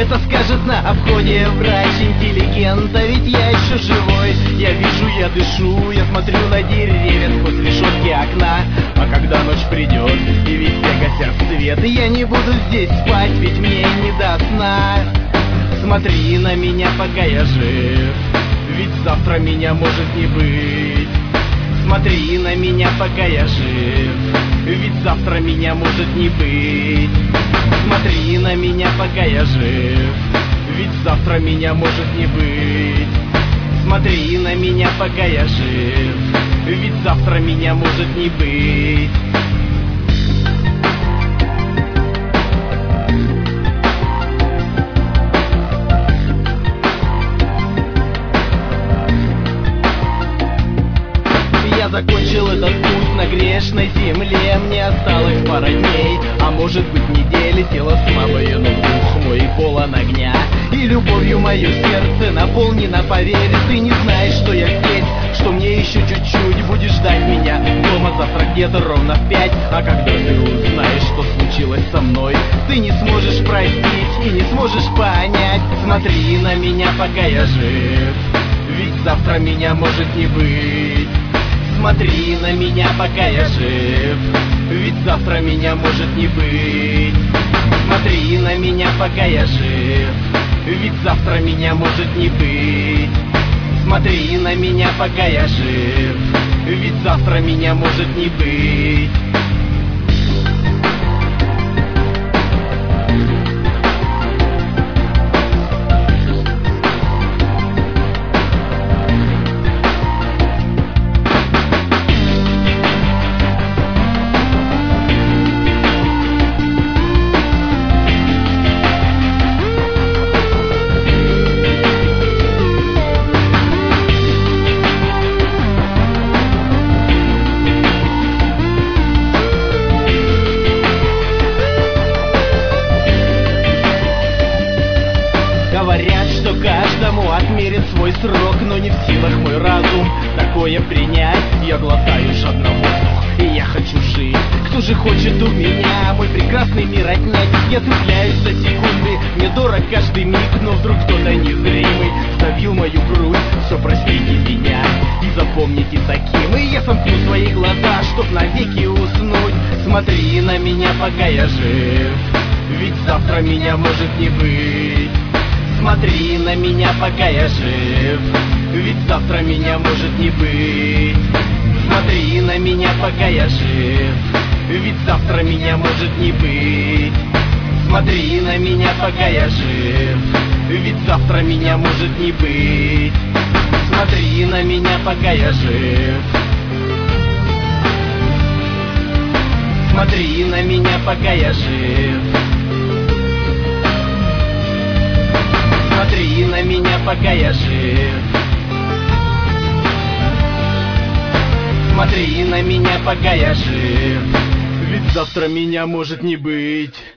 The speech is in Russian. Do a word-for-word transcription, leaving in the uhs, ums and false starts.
это скажет на обходе врач-интеллигент? А ведь я еще живой, я вижу, я дышу, я смотрю на деревья сквозь решетки окна. А когда ночь придет и везде гасят свет, я не буду здесь спать, ведь мне не до сна. Смотри на меня, пока я жив, ведь завтра меня может не быть. Смотри на меня, пока я жив, ведь завтра меня может не быть. Смотри на меня, пока я жив, ведь завтра меня может не быть. Смотри на меня, пока я жив, ведь завтра меня может не быть. Я закончил этот путь на грешной земле, мне осталось пара дней, а может быть недели. Тело слабое, но дух мой полон огня, и любовью мое сердце наполнено, поверь. Ты не знаешь, что я здесь, что мне еще чуть-чуть. Будешь ждать меня дома завтра где-то ровно в пять. А когда ты узнаешь, что случилось со мной, ты не сможешь простить и не сможешь понять. Смотри на меня, пока я жив, ведь завтра меня может не быть. Смотри на меня, пока я жив, ведь завтра меня может не быть. Смотри на меня, пока я жив, ведь завтра меня может не быть. Смотри на меня, пока я жив, ведь завтра меня может не быть. Говорят, что каждому отмерен свой срок, но не в силах мой разум такое принять. Я глотаю жадно воздух, и я хочу жить. Кто же хочет у меня мой прекрасный мир отнять? Я цепляюсь за секунды, мне дорог каждый миг, но вдруг кто-то незримый сдавил мою грудь. Все, простите меня и запомните таким, и я сомкну свои глаза, чтоб навеки уснуть. Смотри на меня, пока я жив, ведь завтра меня может не быть. Смотри на меня, пока я жив, ведь завтра меня может не быть. Смотри на меня, пока я жив, ведь завтра меня может не быть. Смотри на меня, пока я жив, ведь завтра меня может не быть. Смотри на меня, пока я жив. Смотри на меня, пока я жив. Смотри на меня, пока я жив. Смотри на меня, пока я жив, ведь завтра меня может не быть.